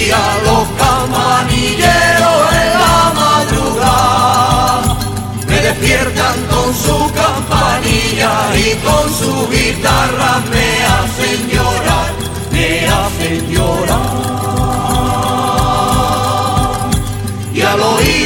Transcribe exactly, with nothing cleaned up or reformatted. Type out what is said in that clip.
día los campanilleros en la madrugada me despiertan con su campanilla y con su guitarra me hacen llorar, me hacen llorar. Y al oír